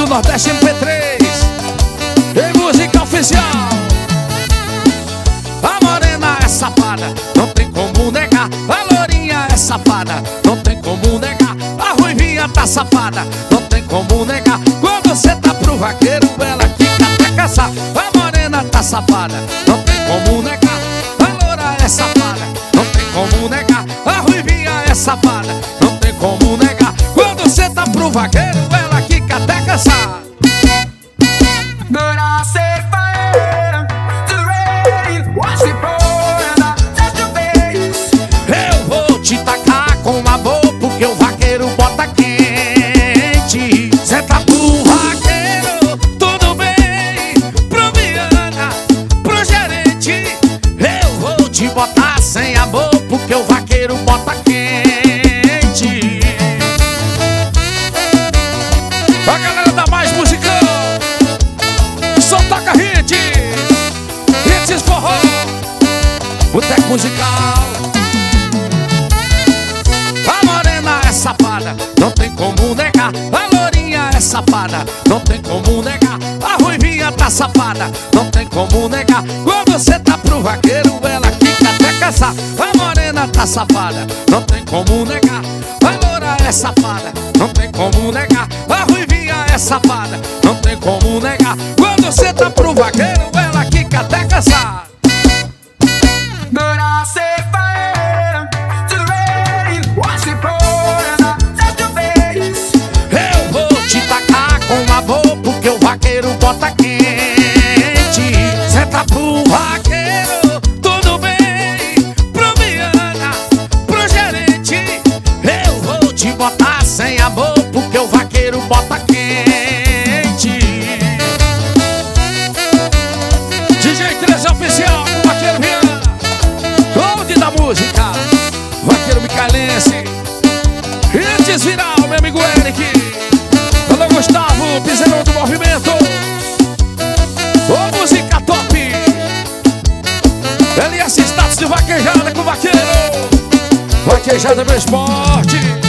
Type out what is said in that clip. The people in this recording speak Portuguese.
Nordeste MP3 em música oficial. A morena é safada, não tem como negar. A lourinha é safada, não tem como negar. A ruivinha tá safada, não tem como negar. Quando cê tá pro vaqueiro, ela fica até caçar. A morena tá safada, não tem como negar. A loura é safada, não tem como negar. A ruivinha é safada, não tem como negar. Quando cê tá pro vaqueiro, ela fica até caçar. But I set fire to the rain, watch it pour and I touch your face. Eu vou te tacar com amor, porque o vaqueiro bota quente. Cê tá pro vaqueiro, tudo bem. Pro Viana, pro gerente, eu vou te botar sem amor, porque o vaqueiro bota quente. A galera da Mais Musicão, só toca hit, hits forró, boteco musical. A morena é safada, não tem como negar. A lourinha é safada, não tem como negar. A ruivinha tá safada, não tem como negar. Quando você tá pro vaqueiro, ela fica até caçar. A morena tá safada, não tem como negar. A loura é safada, não tem como negar. A ruivinha é safada, não tem como negar. Quando você tá pro vaqueiro, ela fica até caçar. But I set fire to the rain, watch it pour and I touch your face. Eu vou te tacar com amor, porque o vaqueiro bota quente. Cê tá pro vaqueiro, tudo bem. Pro Viana, pro gerente, eu vou te botar sem amor, porque o vaqueiro bota quente. DJ 13 oficial com o vaqueiro Viana, Gold da música, vaqueiro micaelense. Hits viral, meu amigo Eric. Alô, Gustavo, piseirão do movimento. Ô, música top. LS Status de vaquejada com vaqueiro. Vaquejada meu esporte.